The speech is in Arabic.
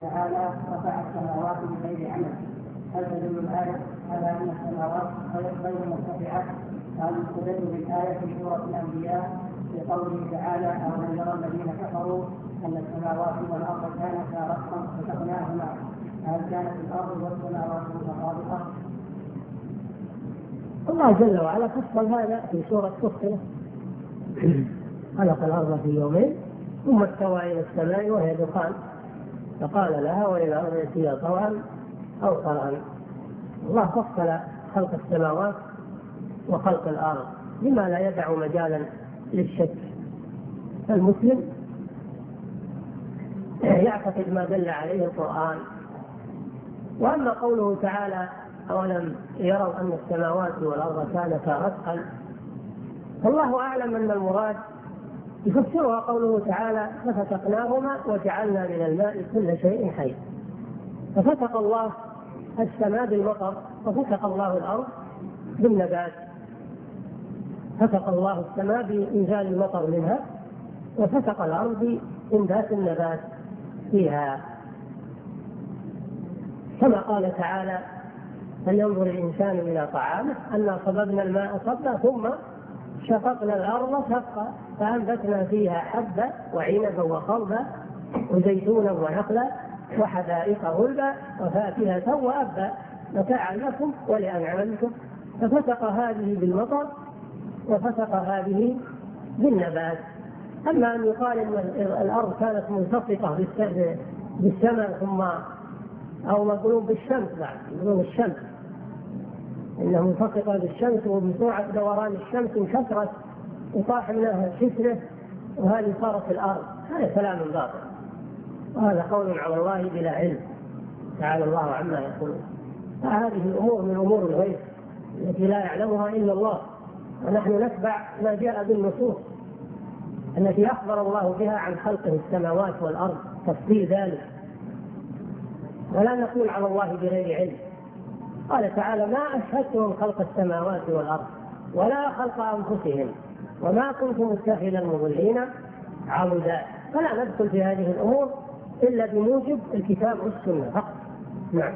تعالى رفع السماوات بغير عمل. هل تدل الآية على أن السماوات غير مرتفعة؟ هل تدل بالآية في سورة الأنبياء بقوله تعالى أولم يرى الذين كفروا أن السماوات والأرض كانتا رتقا ففتقناهما؟ هل كانت الأرض والسماوات متطابقة؟ الله جل وعلا فصل هذا في سورة فصلة. خلق الأرض في يومين ثم استوى إلى السماء وهي دخان فقال لها وإلى الأرض ائتيا طوعا أو كرها. الله فصل خلق السماوات وخلق الأرض لما لا يدع مجالا للشك، فالمسلم يعتقد ما دل عليه القرآن. وأما قوله تعالى أولم يروا أن السماوات والأرض كانتا رتقا، فالله أعلم أن المراد يفسرها قوله تعالى ففتقناهما وجعلنا من الماء كل شيء حي. ففتق الله السماء بالمطر وفتق الله الأرض بالنبات. فتق الله السماء بإنزال المطر منها وفتق الأرض بإنبات النبات فيها، كما قال تعالى فلينظر الإنسان إلى طعامه أنا صببنا الماء صبا ثم شققنا الأرض شقا فأنبتنا فيها حبا وعنبا وقضبا وزيتونا ونخلا وحدائق غلبا وفاكهة وأبا متاعا لكم ولأنعامكم. ففتق هذه بالمطر وفتق هذه بالنبات. أما أن يقال أن الأرض كانت منتصفة بالسماء ثم أو مظلوم بالشمس، بعد مظلوم الشمس إنه منتصفة بالشمس وبسرعة دوران الشمس انكسرت وطاح منها كسره وهذه صارت الأرض، هذا كلام باطل وهذا قول على الله بلا علم تعالى الله عما يقولون. فهذه الأمور من أمور الغيب التي لا يعلمها إلا الله، ونحن نتبع ما جاء بالنصوص التي أخبر الله بها عن خلقه السماوات والأرض تفصيل ذلك، ولا نقول على الله بغير علم. قال تعالى ما أشهدتهم خلق السماوات والأرض ولا خلق أنفسهم وما كنت متخذ المضلين عضدا. فلا ندخل في هذه الأمور إلا بموجب الكتاب والسنة فقط. نعم.